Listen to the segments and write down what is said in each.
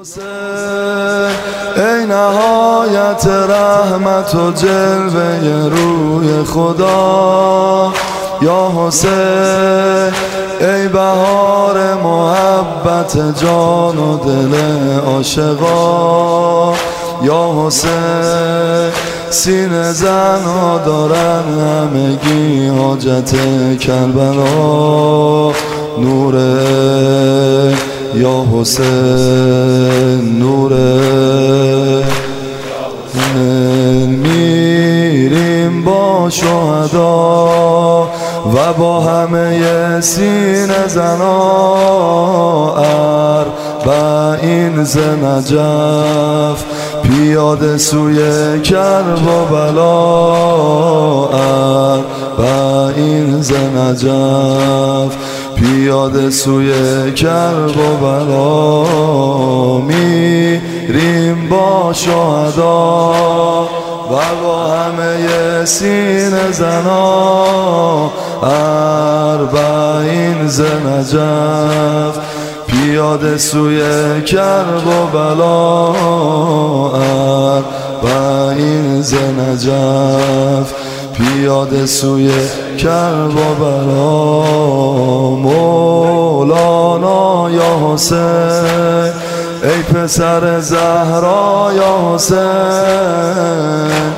ای نهایت رحمت و جلوه روی خدا، یا حسین ای بهار محبت جان و دل عاشقا، یا حسین سینه زنها دارن همگی حاجت کربلا، نوره یا حسین نوره. میریم با شهدا و با همه سینه زنا، اربعین ز نجف پیاده سوی کرب و بلا، اربعین ز نجف پیاده سوی کرب و بلا. میریم با شهدا و با همه سینه زنا، اربعین ز نجف پیاده سوی کرب و بلا، اربعین ز نجف پیاده سوی کرب و بلا. مولانا یا حسین ای پسر زهرا یا حسین،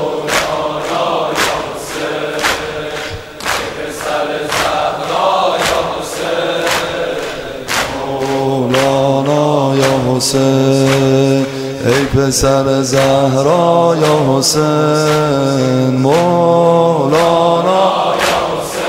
مولانا یا حسین ای پسر زهرا یا حسین، مولانا یا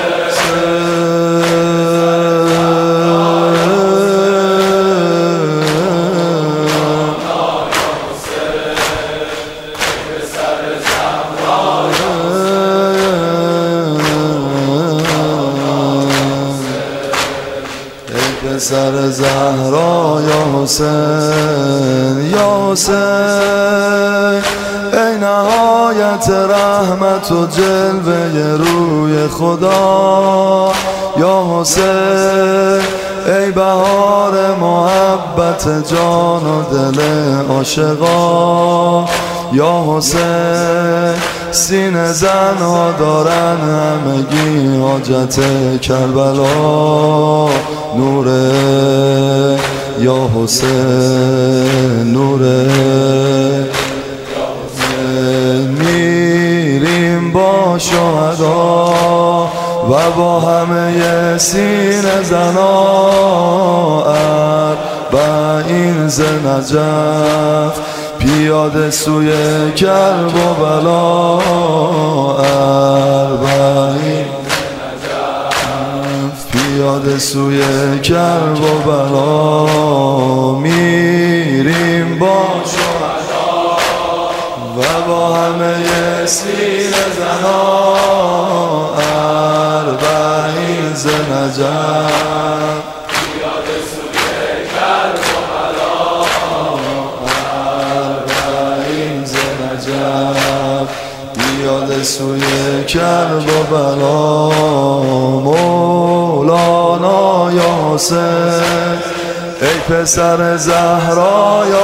سر زهرا یا حسین، یا حسین ای نهایت رحمت و جلوه روی خدا، یا حسین ای بهار محبت جان و دل عاشقا، یا حسین سینه زنها دارن همگی حاجت کربلا، نوره یا حسین نوره. میریم با شهدا و با همه سینه زنا، اربعین ز نجف پیاده سوی کرب و بلا، اربعین پیاده سوی کرب و بلا. میریم با شهدا و با همه سینه زنا، اربعین ز نجف پیاده سوی کرب و بلا، اربعین ز نجف پیاده سوی کرب و بلا. مولانا یا حسین ای پسر زهرا یا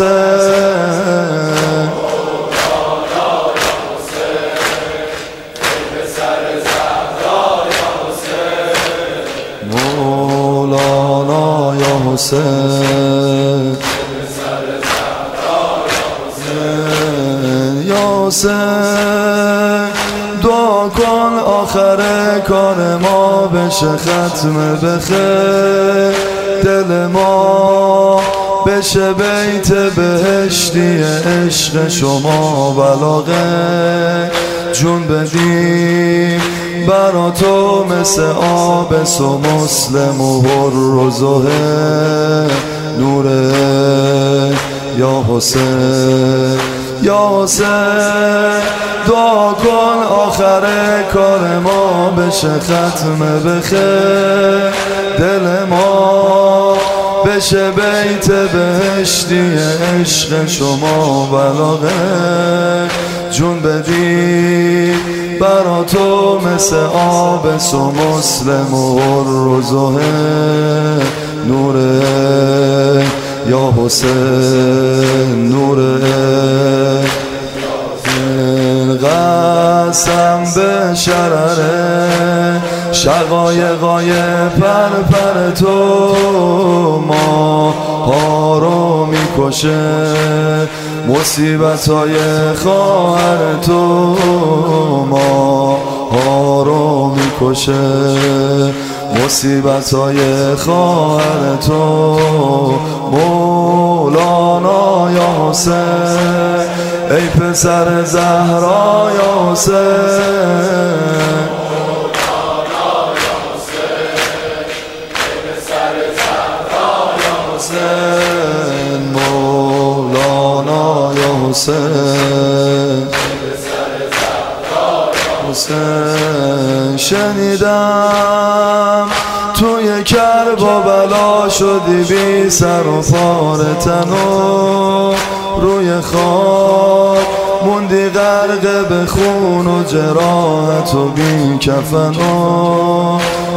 حسین، مولانا یا حسین ای پسر زهرا یا حسین، مولانا یا حسین ای پسر زهرا یا حسین، یا حسین دعا کن آخر کار ما بشه ختم بخیر، دل ما بشه بیت بهشتی عشق شما بلاغه، جون بدیم برا تو مثل آبس و مسلم و حر و زهر، نوره یا حسین، یا حسین دعا کن آخر کار ما بشه ختم بخیر، دل ما بشه بیت بهشتی عشق شما بلاغه، جون بدی برا تو مثل آبس و مسلم و حر و زهر، نوره یا حسین نور قسم به شرره شقایقای پر تو ما ها رو میکشه مصیبتای خواهر تو ما ها رو میکشه مصیبتای خواهر تو مولانا یا حسین ای پسر زهرا یا حسین مولانا یا حسین حسین شنیدم توی کربلا شدی بی سر و پار تن و روی خاک موندی غرق به خون و جراحت و بی کفن و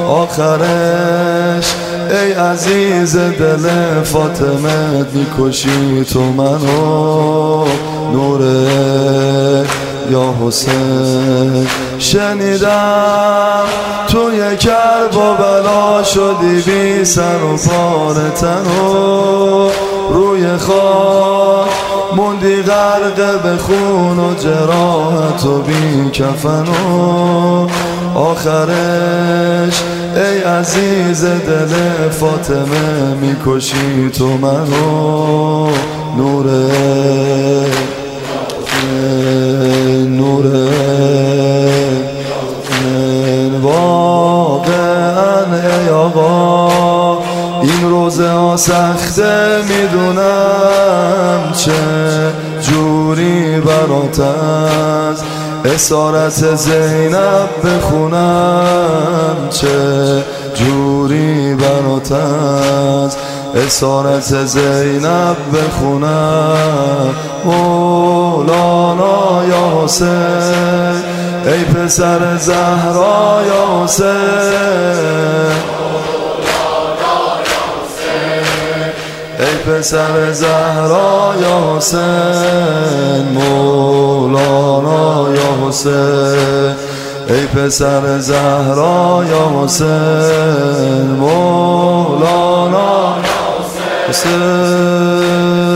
آخرش ای عزیز دل فاطمه میکشی تو منو نوره یا حسین شنیدم توی کرب و بلا شدی بی سر و پار تن و روی خاک موندی غرق به خون و جراحت و بی کفن و آخرش ای عزیز دل فاطمه میکشی تو منو نوره نوره واقعا ای آقا این روزه ها سخته میدونم چه جوری برات از اسارت زینب بخونم چه جوری برات از اسارت زینب بخونم مولانا یا حسین ای پسر زهرا یا حسین ای پسر زهرا یا حسین مولانا یا حسین ای پسر زهرا یا حسین مولانا حسین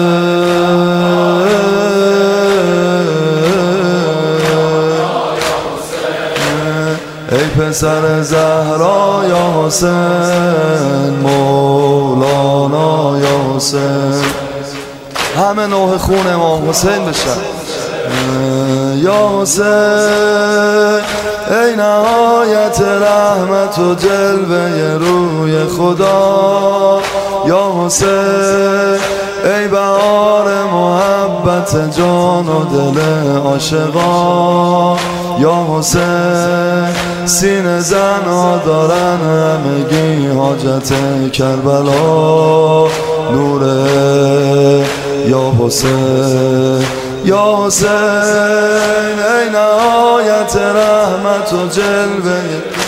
ای پسر زهرا یا حسین مولانا یا حسین همه نوح خون امام حسین بشن یا حسین ای نهایت رحمت و جلوه روی خدا یا حسین ای بهار محبت جان و دل عاشقا یا حسین سینه زنها دارن همگی حاجت کربلا نوره یا حسین یا حسین ای نهایت رحمت و جلوه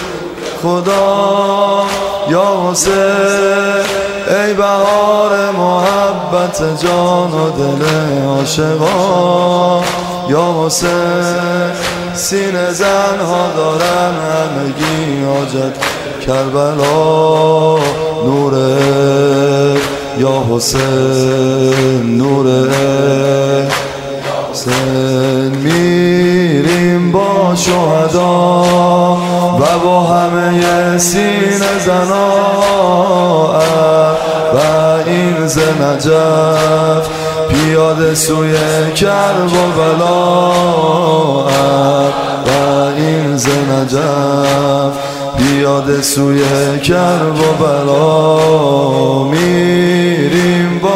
خدا یا حسین ای بهار محبت جان و دل عاشقا یا حسین سینه زنها دارن همگی حاجت کربلا نوره یا حسین نوره حسین میریم با شهدا و با همه سینه زنا و این ز نجف پیاده سوی کرب و بلا و این ز نجف پیاده سوی کرب و بلا میریم با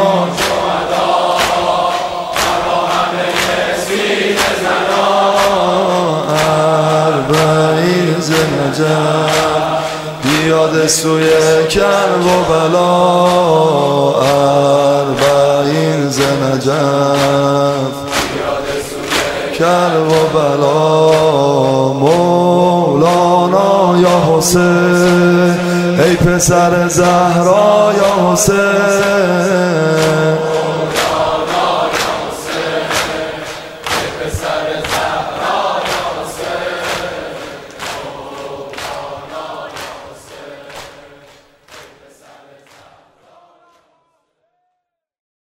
پیاده سوی کرب و بلا اربعین ز نجف کرب و بلا مولانا یا حسین ای پسر زهرا یا حسین